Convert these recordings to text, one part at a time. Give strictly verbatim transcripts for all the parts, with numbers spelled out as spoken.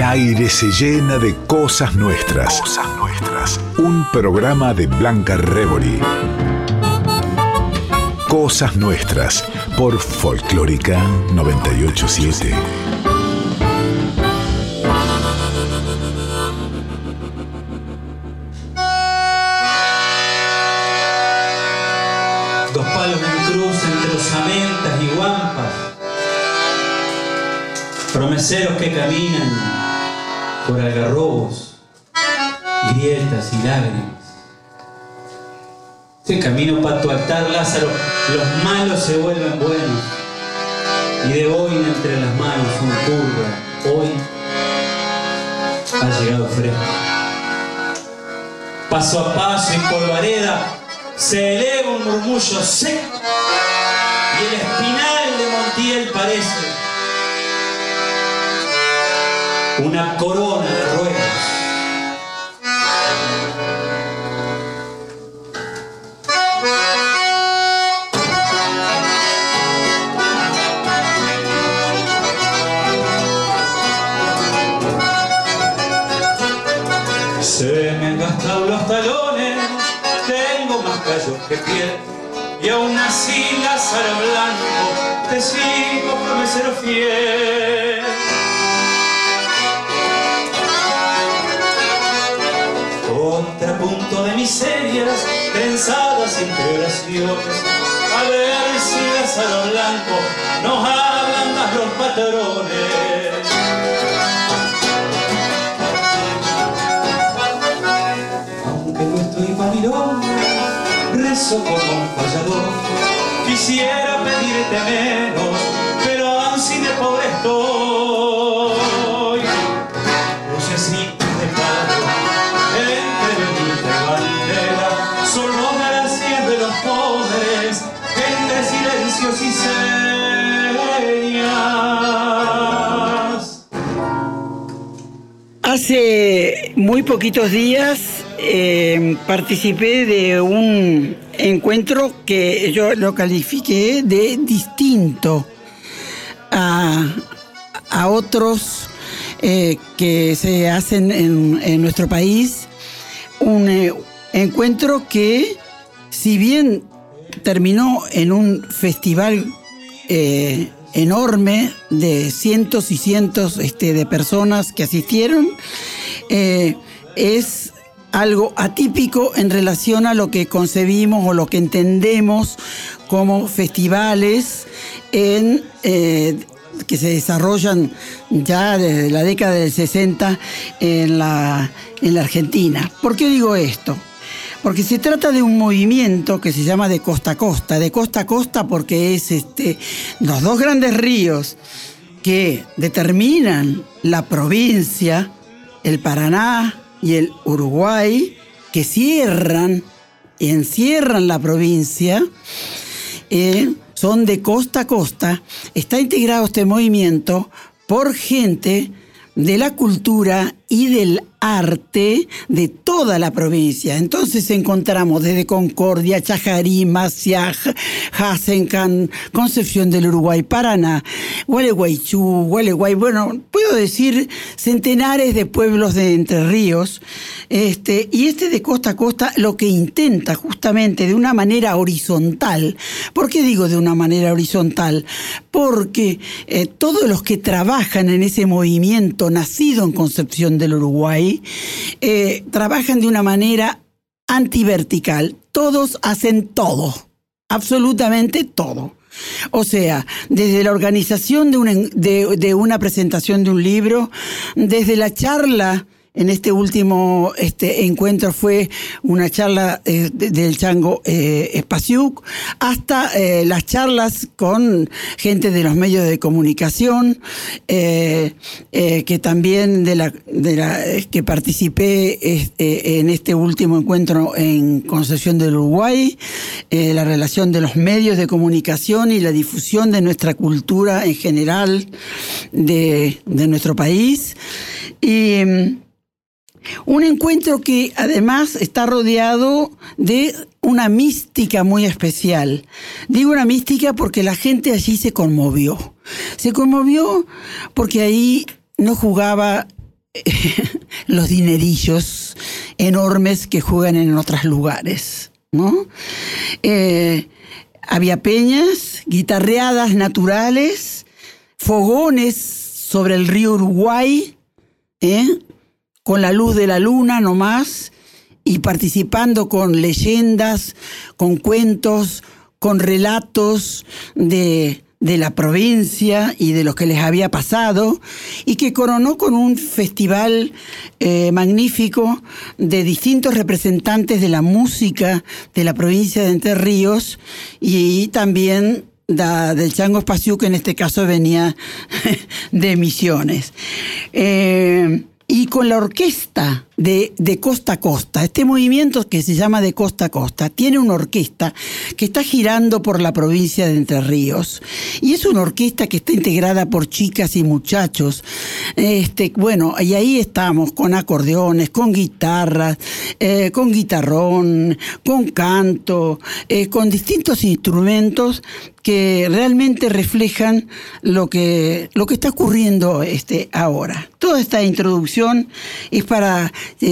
aire se llena de cosas nuestras. Cosas nuestras. Un programa de Blanca Rebori. Cosas nuestras por Folclórica noventa y ocho punto siete. Dos palos en cruz entre osamentas y guampas, promeseros que caminan por algarrobos, grietas y lágrimas. Este camino para tu altar, Lázaro, los malos se vuelven buenos, y de hoy entre las manos un curva, hoy ha llegado fresco. Paso a paso y por vareda se eleva un murmullo seco, y el espinal de Montiel parece una corona de ruedas. Se me han gastado los talones, tengo más callos que piel, y aún así, Lázaro Blanco, te sigo promesero fiel. Contrapunto de miserias pensadas entre oraciones, a ver si Lázaro Blanco nos hablan más los patrones. Rezo como un fallador, quisiera pedirte menos, pero así de pobre estoy. Lucecitas de pato entre venita y bandera son los gracias de los pobres entre silencios y señas. Hace muy poquitos días Eh, participé de un encuentro que yo lo califiqué de distinto a, a otros eh, que se hacen en, en nuestro país. Un eh, encuentro que, si bien terminó en un festival eh, enorme de cientos y cientos este, de personas que asistieron, eh, es algo atípico en relación a lo que concebimos o lo que entendemos como festivales en, eh, que se desarrollan ya desde la década del sesenta en la, en la Argentina. ¿Por qué digo esto? Porque se trata de un movimiento que se llama de costa a costa. De costa a costa porque es este, los dos grandes ríos que determinan la provincia, el Paraná y el Uruguay, que cierran y encierran la provincia, eh, son de costa a costa. Está integrado este movimiento por gente de la cultura y del arte de toda la provincia. Entonces encontramos desde Concordia, Chajarí, Maciá, Hasencan, Concepción del Uruguay, Paraná, Gualeguaychú, Gualeguay, bueno, puedo decir centenares de pueblos de Entre Ríos, este, y este de costa a costa lo que intenta justamente de una manera horizontal. ¿Por qué digo de una manera horizontal? Porque eh, todos los que trabajan en ese movimiento nacido en Concepción del Uruguay, eh, trabajan de una manera antivertical. Todos hacen todo, absolutamente todo. O sea, desde la organización de una, de, de una presentación de un libro, desde la charla. En este último este, encuentro fue una charla eh, de, del Chango eh, Espaciuc, hasta eh, las charlas con gente de los medios de comunicación, eh, eh, que también de la, de la que participé este, en este último encuentro en Concepción del Uruguay, eh, la relación de los medios de comunicación y la difusión de nuestra cultura en general de, de nuestro país. Y un encuentro que además está rodeado de una mística muy especial. Digo una mística porque la gente allí se conmovió. Se conmovió porque ahí no jugaba los dinerillos enormes que juegan en otros lugares, ¿no? Eh, había peñas, guitarreadas naturales, fogones sobre el río Uruguay, ¿eh? Con la luz de la luna nomás, y participando con leyendas, con cuentos, con relatos de, de la provincia y de lo que les había pasado, y que coronó con un festival eh, magnífico de distintos representantes de la música de la provincia de Entre Ríos, y también da, del Chango Espaciú, que en este caso venía de Misiones. Eh, y con la orquesta de, de Costa a Costa. Este movimiento que se llama de Costa a Costa tiene una orquesta que está girando por la provincia de Entre Ríos, y es una orquesta que está integrada por chicas y muchachos. Este, bueno, y ahí estamos con acordeones, con guitarras, eh, con guitarrón, con canto, eh, con distintos instrumentos que realmente reflejan lo que, lo que está ocurriendo este, ahora. Toda esta introducción es para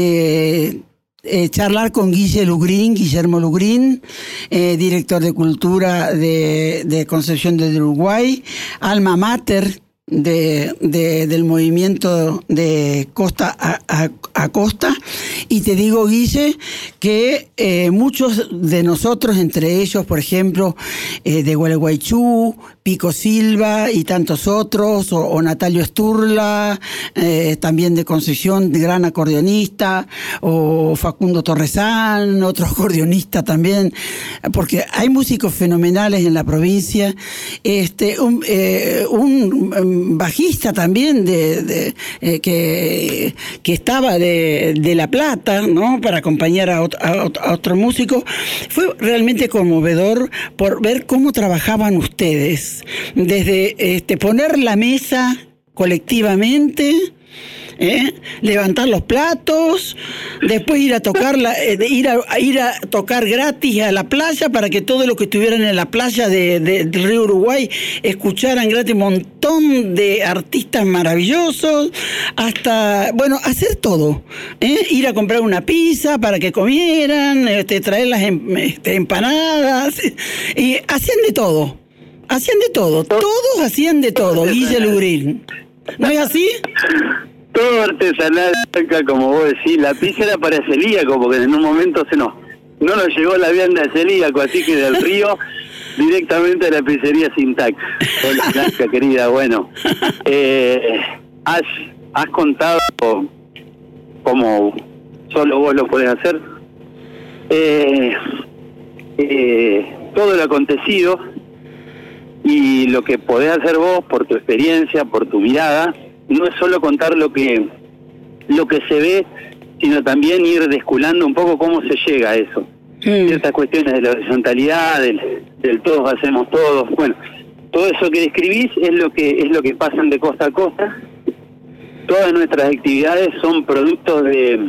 eh, eh, charlar con Guille Lugrin, Guillermo Lugrin, eh, director de Cultura de, de Concepción del Uruguay, alma mater de, de, del movimiento de Costa a, a, a Costa. Y te digo, Guille, que eh, muchos de nosotros, entre ellos, por ejemplo, eh, de Gualeguaychú, Pico Silva y tantos otros, o, o Natalio Sturla, eh, también de Concepción, gran acordeonista, o Facundo Torresán, otro acordeonista también, porque hay músicos fenomenales en la provincia, este, un, eh, un bajista también de, de eh, que, que estaba de, de La Plata, ¿no? Para acompañar a otro, a, a otro músico. Fue realmente conmovedor por ver cómo trabajaban ustedes. Desde este, poner la mesa colectivamente, ¿eh? Levantar los platos, después ir a tocar la, eh, ir a, a ir a tocar gratis a la playa para que todos los que estuvieran en la playa de, de, del río Uruguay escucharan gratis, un montón de artistas maravillosos, hasta, bueno, hacer todo, ¿eh? Ir a comprar una pizza para que comieran, este, traer las em, este, empanadas, y hacían de todo. Hacían de todo, todos hacían de todo, Guille Lugrin. ¿No es así? Todo artesanal, como vos decís. La pizza era para celíaco, porque en un momento se nos, no nos llegó la vianda de celíaco, así que del río directamente a la pizzería Sintac. Hola, Blanca, querida, bueno. Eh, has, has contado como solo vos lo podés hacer. Eh, eh, todo lo acontecido y lo que podés hacer vos por tu experiencia, por tu mirada, no es solo contar lo que lo que se ve, sino también ir desculando un poco cómo se llega a eso. Mm. Ciertas cuestiones de la horizontalidad, del, del todos hacemos todos. Bueno, todo eso que describís es lo que es lo que pasan de costa a costa. Todas nuestras actividades son productos de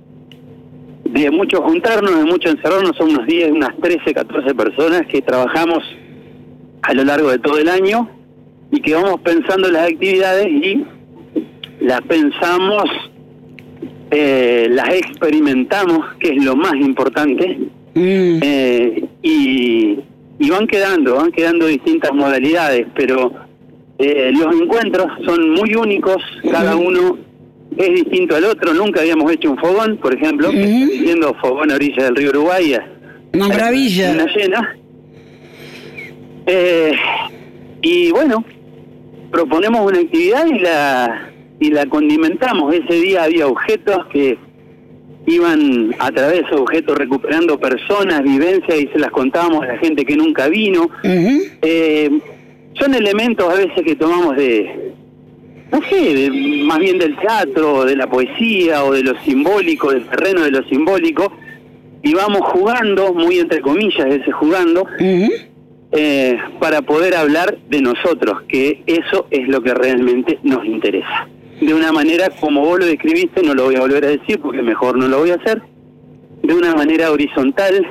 de mucho juntarnos, de mucho encerrarnos. Son unos diez, unas trece, catorce personas que trabajamos a lo largo de todo el año y que vamos pensando las actividades y las pensamos, eh, las experimentamos, que es lo más importante, mm. eh, y, y van quedando, van quedando distintas modalidades, pero eh, los encuentros son muy únicos, cada uno es distinto al otro. Nunca habíamos hecho un fogón, por ejemplo, mm. que estoy diciendo fogón a orilla del río Uruguay. Una maravilla. Una llena. Eh, y bueno, proponemos una actividad y la y la condimentamos. Ese día había objetos que iban a través de esos objetos recuperando personas, vivencias, y se las contábamos a la gente que nunca vino. Uh-huh. Eh, son elementos a veces que tomamos de, no sé, de, más bien del teatro, de la poesía o de lo simbólico, del terreno de lo simbólico, y vamos jugando, muy entre comillas ese jugando, uh-huh. Eh, para poder hablar de nosotros, que eso es lo que realmente nos interesa. De una manera, como vos lo describiste, no lo voy a volver a decir porque mejor no lo voy a hacer, de una manera horizontal,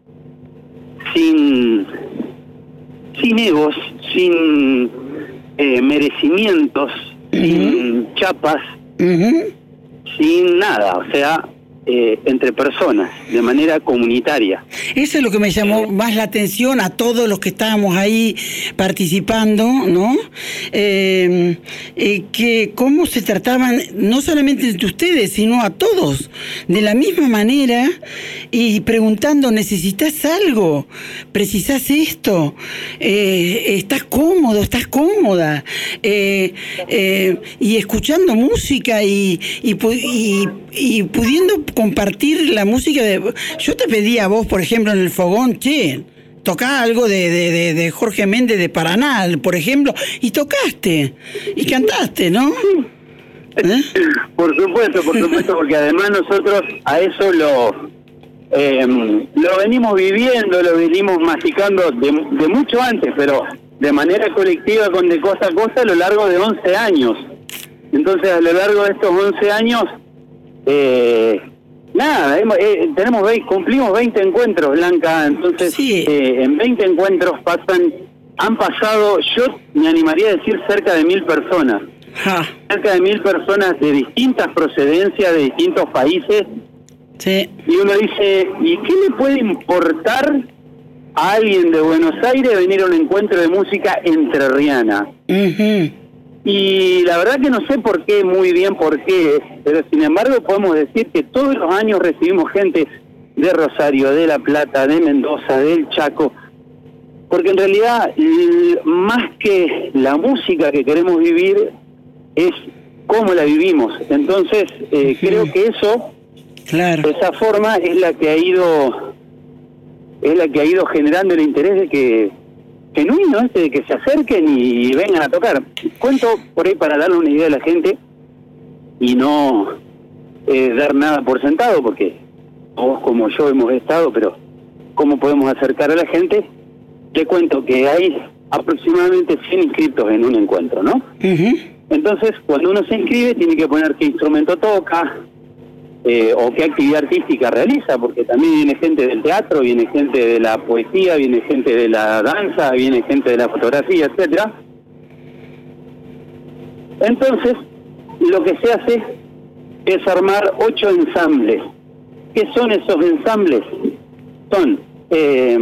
sin, sin egos, sin eh, merecimientos, uh-huh. sin chapas, uh-huh. sin nada, o sea, eh, entre personas, de manera comunitaria. Eso es lo que me llamó más la atención a todos los que estábamos ahí participando, ¿no? Eh, eh, que cómo se trataban, no solamente entre ustedes, sino a todos, de la misma manera, y preguntando, ¿necesitas algo? ¿Precisás esto? Eh, ¿Estás cómodo? ¿Estás cómoda? Eh, eh, y escuchando música y, y, y, y pudiendo compartir la música de... Yo te pedí a vos, por ejemplo, en el fogón, che, tocá algo de, de, de, de Jorge Méndez de Paraná, por ejemplo, y tocaste, y cantaste, ¿no? ¿Eh? Por supuesto, por supuesto, porque además nosotros a eso lo eh, lo venimos viviendo, lo venimos masticando de, de mucho antes, pero de manera colectiva, con de cosa a cosa, a lo largo de once años. Entonces, a lo largo de estos once años, eh, nada, hemos, eh, tenemos veinte, cumplimos veinte encuentros, Blanca, entonces sí. eh, en veinte encuentros pasan, han pasado, yo me animaría a decir cerca de mil personas, Ja. cerca de mil personas de distintas procedencias, de distintos países, Sí. y uno dice, ¿y qué le puede importar a alguien de Buenos Aires venir a un encuentro de música entrerriana? Uh-huh. Y la verdad que no sé por qué, muy bien por qué, pero sin embargo podemos decir que todos los años recibimos gente de Rosario, de La Plata, de Mendoza, del Chaco, porque en realidad más que la música que queremos vivir es cómo la vivimos. Entonces eh, sí. creo que eso, claro. esa forma es la que ha ido, es la que ha ido generando el interés de que genuino este de que se acerquen y vengan a tocar. Cuento por ahí para darle una idea a la gente y no eh, dar nada por sentado, porque vos como yo hemos estado, pero ¿cómo podemos acercar a la gente? Te cuento que hay aproximadamente cien inscritos en un encuentro, ¿no? Uh-huh. Entonces, cuando uno se inscribe, tiene que poner qué instrumento toca, Eh, o qué actividad artística realiza, porque también viene gente del teatro, viene gente de la poesía, viene gente de la danza, viene gente de la fotografía, etcétera. Entonces, lo que se hace es armar ocho ensambles. ¿Qué son esos ensambles? Son eh,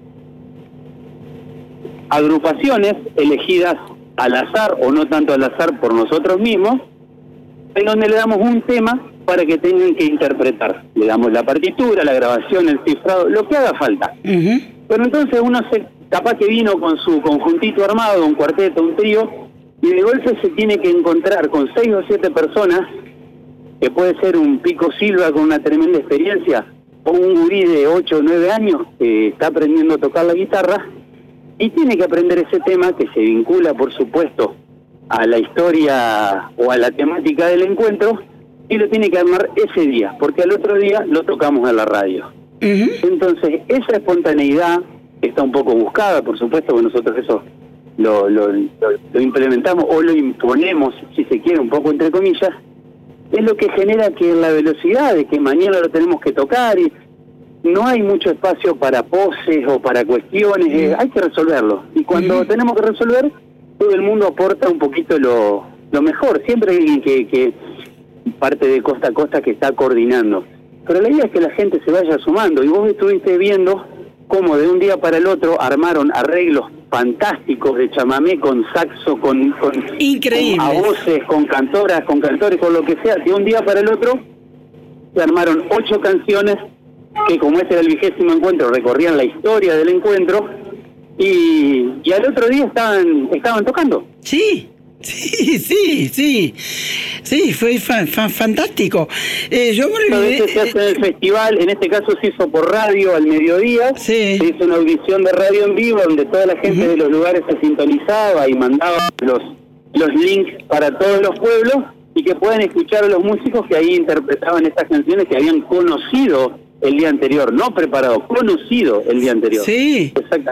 agrupaciones elegidas al azar, o no tanto al azar por nosotros mismos, en donde le damos un tema para que tengan que interpretar. Le damos la partitura, la grabación, el cifrado, lo que haga falta. Uh-huh. Pero entonces uno se capaz que vino con su conjuntito armado, un cuarteto, un trío, y de golpe se tiene que encontrar con seis o siete personas, que puede ser un Pico Silva con una tremenda experiencia, o un gurí de ocho o nueve años que está aprendiendo a tocar la guitarra, y tiene que aprender ese tema que se vincula, por supuesto, a la historia o a la temática del encuentro, y lo tiene que armar ese día, porque al otro día lo tocamos en la radio. Uh-huh. Entonces, esa espontaneidad está un poco buscada, por supuesto, que nosotros eso lo, lo, lo, lo implementamos o lo imponemos, si se quiere, un poco entre comillas, es lo que genera que la velocidad de que mañana lo tenemos que tocar, y no hay mucho espacio para poses o para cuestiones, uh-huh. eh, hay que resolverlo. Y cuando uh-huh. tenemos que resolver, todo el mundo aporta un poquito lo, lo mejor. Siempre hay alguien que... que parte de costa a costa que está coordinando, pero la idea es que la gente se vaya sumando, y vos estuviste viendo cómo de un día para el otro armaron arreglos fantásticos de chamamé con saxo, con, con, increíble, con a voces, con cantoras, con cantores, con lo que sea. De un día para el otro se armaron ocho canciones que, como este era el vigésimo encuentro, recorrían la historia del encuentro, y, y al otro día estaban estaban tocando. Sí. Sí, sí, sí, sí, fue fa- fa- fantástico. Eh, yo me A veces se hace en el festival, en este caso se hizo por radio al mediodía, sí. Se hizo una audición de radio en vivo donde toda la gente uh-huh. de los lugares se sintonizaba y mandaba los, los links para todos los pueblos, y que puedan escuchar a los músicos que ahí interpretaban estas canciones que habían conocido el día anterior, no preparado, conocido el día anterior. Sí. Exactamente.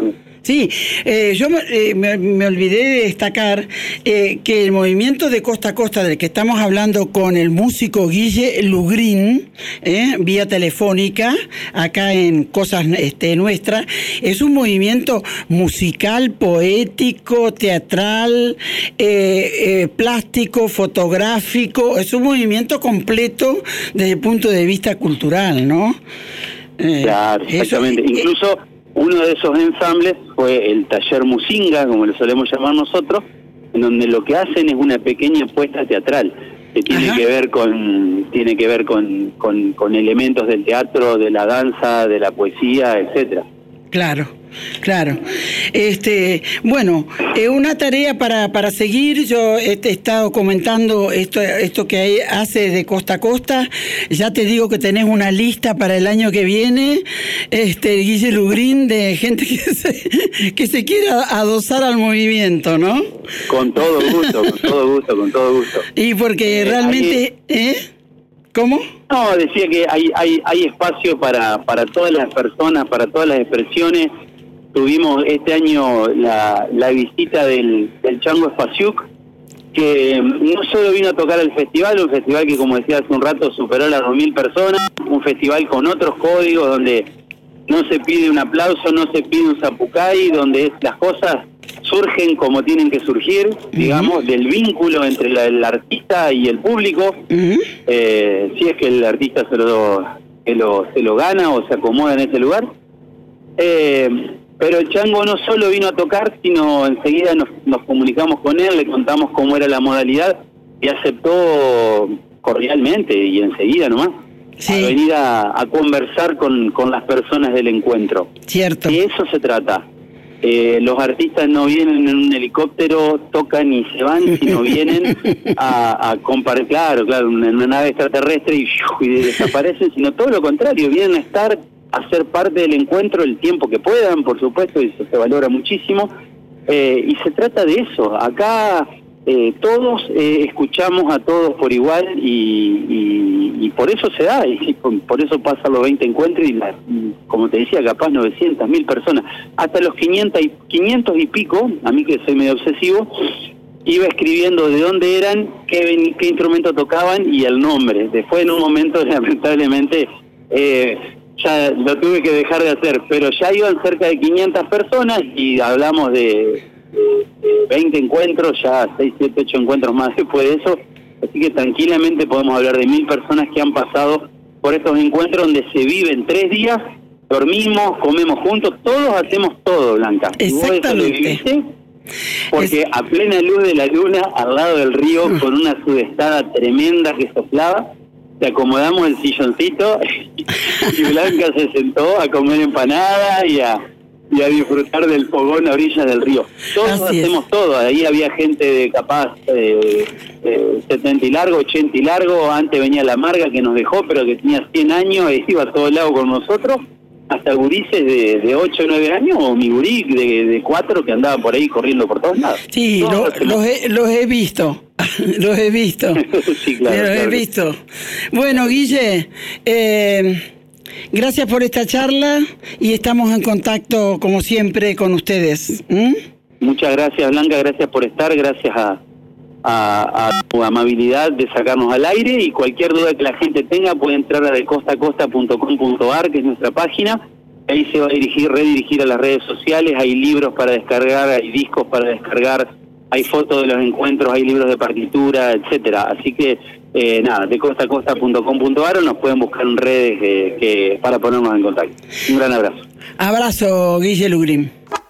Sí, eh, yo eh, me, me olvidé de destacar eh, que el movimiento de Costa a Costa del que estamos hablando con el músico Guille Lugrin, eh, vía telefónica, acá en Cosas este, Nuestras, es un movimiento musical, poético, teatral, eh, eh, plástico, fotográfico, es un movimiento completo desde el punto de vista cultural, ¿no? Eh, claro, exactamente. Eso, Incluso uno de esos ensambles fue el taller Musinga, como le solemos llamar nosotros, en donde lo que hacen es una pequeña puesta teatral que tiene Ajá. que ver con tiene que ver con, con, con elementos del teatro, de la danza, de la poesía, etcétera. Claro, claro. Este, bueno, eh, una tarea para, para seguir. Yo he, he estado comentando esto, esto que hay, hace de Costa a Costa. Ya te digo que tenés una lista para el año que viene, este, Guille Lugrin, de gente que se, que se quiera adosar al movimiento, ¿no? Con todo gusto, con todo gusto, con todo gusto. Y porque eh, realmente, hay... ¿eh? ¿Cómo? No, decía que hay hay hay espacio para para todas las personas, para todas las expresiones. Tuvimos este año la, la visita del, del Chango Spasiuk, que no solo vino a tocar el festival, un festival que, como decía hace un rato, superó las dos mil personas, un festival con otros códigos donde no se pide un aplauso, no se pide un zapucay, donde es, las cosas surgen como tienen que surgir, uh-huh. digamos, del vínculo entre la, el artista y el público, uh-huh. eh, si es que el artista se lo, se lo se lo gana o se acomoda en ese lugar. Eh, pero el Chango no solo vino a tocar, sino enseguida nos, nos comunicamos con él, le contamos cómo era la modalidad y aceptó cordialmente y enseguida nomás. Sí. A venir a, a conversar con, con las personas del encuentro. Cierto. De eso se trata. Eh, los artistas no vienen en un helicóptero, tocan y se van, sino vienen a, a compartir, claro, claro, en una nave extraterrestre y, y desaparecen, sino todo lo contrario, vienen a estar, a ser parte del encuentro el tiempo que puedan, por supuesto, y eso se valora muchísimo. Eh, y se trata de eso. Acá eh, todos eh, escuchamos a todos por igual y, y, y por eso se da, y por, por eso pasan los veinte encuentros y, la, como te decía, capaz novecientas mil personas, hasta los quinientos y, quinientos y pico, a mí que soy medio obsesivo, iba escribiendo de dónde eran, qué, qué instrumento tocaban y el nombre. Después en un momento, lamentablemente, eh, ya lo tuve que dejar de hacer, pero ya iban cerca de quinientas personas y hablamos de veinte encuentros, ya seis, siete, ocho encuentros más después de eso, así que tranquilamente podemos hablar de mil personas que han pasado por estos encuentros donde se viven tres días, dormimos, comemos juntos, todos hacemos todo, Blanca. Exactamente. Porque a plena luz de la luna, al lado del río, con una sudestada tremenda que soplaba, te acomodamos el silloncito y Blanca se sentó a comer empanada y a... y a disfrutar del fogón a orillas del río. Todos Así hacemos es. todo. Ahí había gente de capaz eh, eh, setenta y largo, ochenta y largo. Antes venía la Marga que nos dejó, pero que tenía cien años e iba a todo lado con nosotros. Hasta gurises de, de ocho o nueve años, o mi gurí de, de cuatro que andaba por ahí corriendo por todos lados. Sí, lo, los, he, los he visto. los he visto. Sí, claro. Los claro. he visto. Bueno, Guille, eh... gracias por esta charla y estamos en contacto, como siempre, con ustedes. ¿Mm? Muchas gracias, Blanca, gracias por estar, gracias a, a, a tu amabilidad de sacarnos al aire, y cualquier duda que la gente tenga puede entrar a de costa a costa punto com punto a r, que es nuestra página. Ahí se va a dirigir, redirigir a las redes sociales, hay libros para descargar, hay discos para descargar, hay fotos de los encuentros, hay libros de partitura, etcétera. Así que Eh, nada, de costa a costa punto com punto a r, nos pueden buscar en redes eh, que, para ponernos en contacto. Un gran abrazo. Abrazo, Guille Lugrin.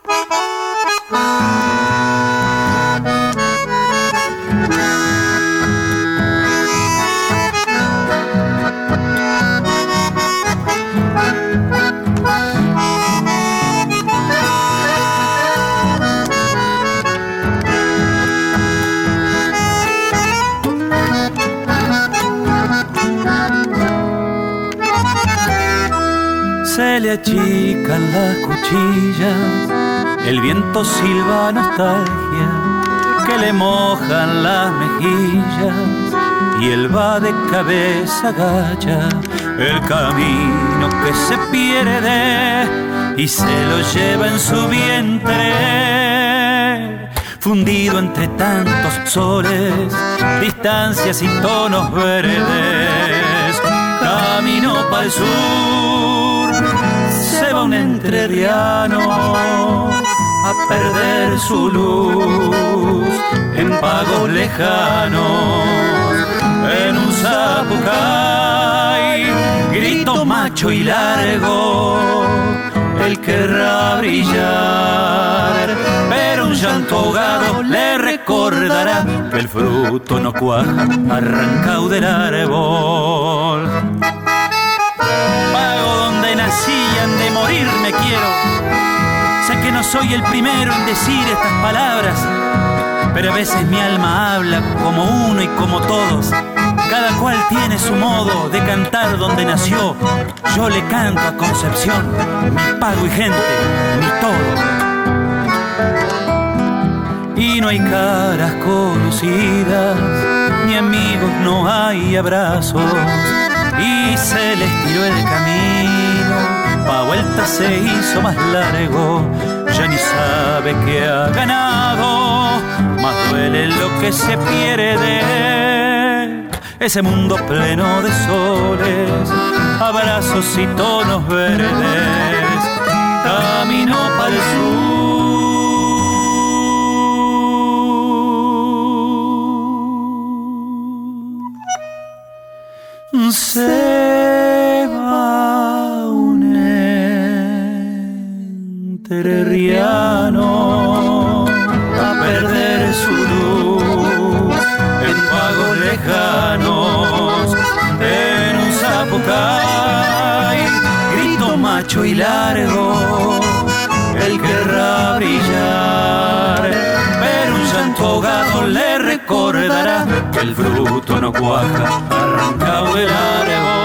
Se le achican las cuchillas, el viento silba nostalgia, que le mojan las mejillas, y él va de cabeza gacha, el camino que se pierde y se lo lleva en su vientre, fundido entre tantos soles, distancias y tonos verdes. Camino para el sur, se va un entrerriano a perder su luz en pagos lejanos. En un zapucay, grito macho y largo, él querrá brillar, pero un llanto ahogado le recordará que el fruto no cuaja arrancado del árbol. Pago donde nací y han de morir me quiero. Sé que no soy el primero en decir estas palabras, pero a veces mi alma habla como uno y como todos. Cada cual tiene su modo de cantar donde nació. Yo le canto a Concepción, mi pago y gente, mi todo. Y no hay caras conocidas, ni amigos, no hay abrazos. Y se les tiró el camino, pa' vuelta se hizo más largo. Ya ni sabe que ha ganado, más duele lo que se pierde. Ese mundo pleno de soles, abrazos y tonos verdes, camino para el sur. Se va un entrerriano a perder su luz en pagos lejanos, en un zapucay, grito macho y largo, él querrá brillar, pero un llanto ahogado le recordará que el fruto no cuaja arrancado del árbol.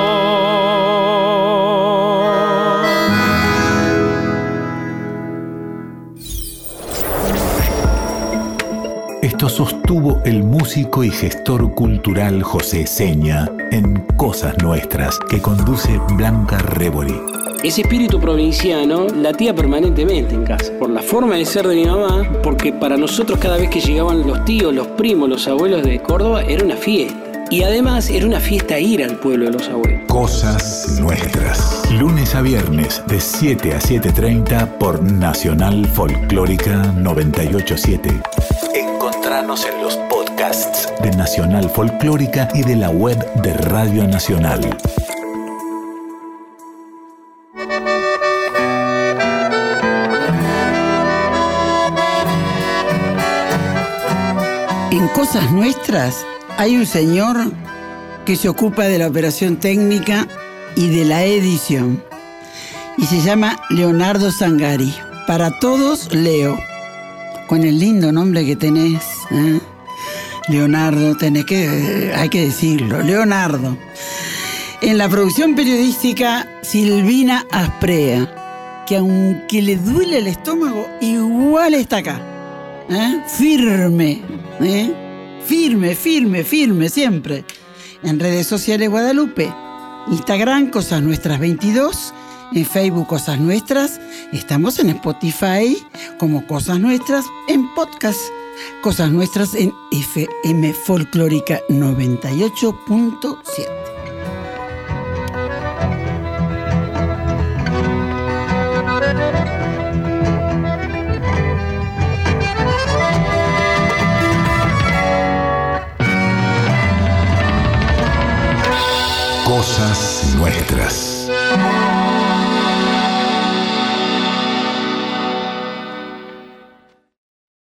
Esto sostuvo el músico y gestor cultural José Seña en Cosas Nuestras, que conduce Blanca Rebori. Ese espíritu provinciano latía permanentemente en casa, por la forma de ser de mi mamá, porque para nosotros cada vez que llegaban los tíos, los primos, los abuelos de Córdoba, era una fiesta. Y además era una fiesta ir al pueblo de los abuelos. Cosas Nuestras. Lunes a viernes de siete a siete treinta por Nacional Folclórica noventa y ocho punto siete. Encontranos en los podcasts de Nacional Folclórica y de la web de Radio Nacional. En Cosas Nuestras hay un señor que se ocupa de la operación técnica y de la edición. Y se llama Leonardo Zangari. Para todos, Leo. Con el lindo nombre que tenés, ¿eh? Leonardo, tenés que, hay que decirlo, Leonardo. En la producción periodística, Silvina Asprea, que aunque le duele el estómago, igual está acá. ¿Eh? Firme, ¿eh? Firme, firme, firme, siempre. En redes sociales Guadalupe, Instagram Cosas Nuestras veintidós, en Facebook Cosas Nuestras, estamos en Spotify como Cosas Nuestras, en podcast Cosas Nuestras en F M Folclórica noventa y ocho punto siete.